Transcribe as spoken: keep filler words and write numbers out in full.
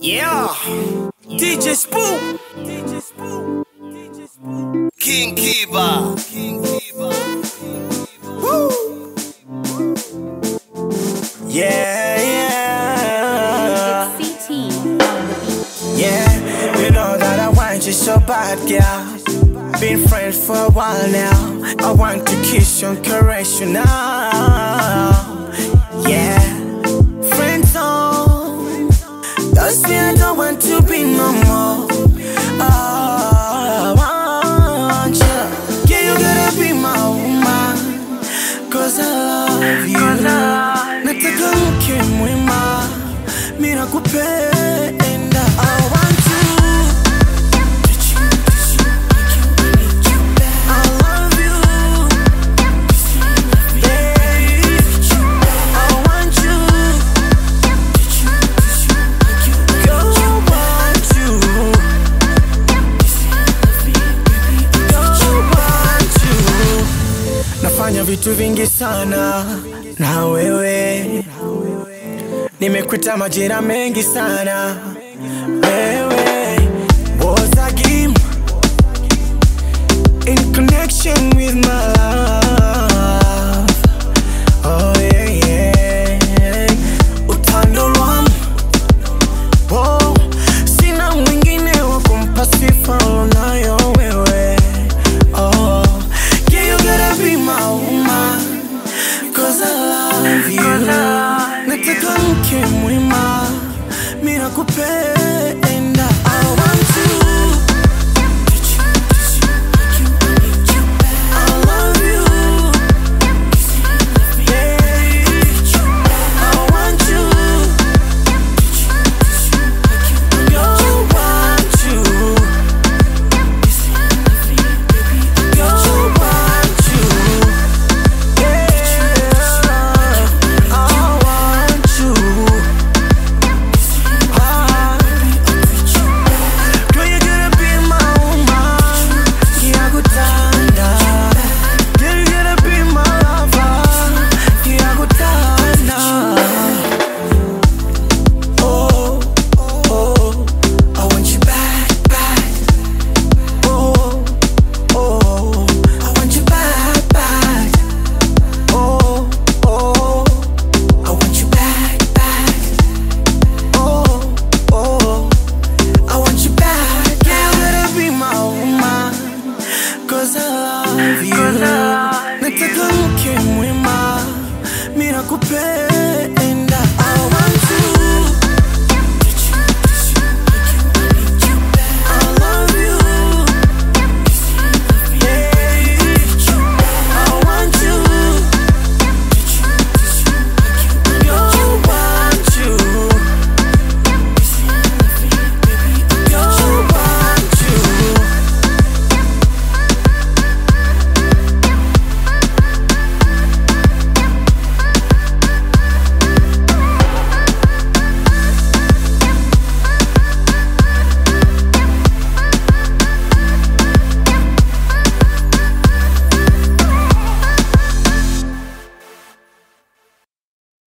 Yeah, D J Spoo, King Kiba, King Kiba. Woo. Yeah, yeah. It's C T on the beat. Yeah, you know that I want you so bad, girl. Been friends for a while now. I want to kiss you and caress you now. Yeah, friends on. That's me, I don't want to be no more. Oh, I want you. Yeah, you gotta be my woman, cause I love you. Nataka mke mwema, mimi nakupenda. I want you. Nafanya vitu vingi sana na wewe, nimekuita majira mengi sana. Wewe was a game in connection with my love. Oh yeah, yeah. Utando lwangu, oh, sina mwingine wa kumpa sifa unayo wewe. Oh, yeah, you gotta be my woman, cause I love you. Nataka mke mwema, mimi nakupenda.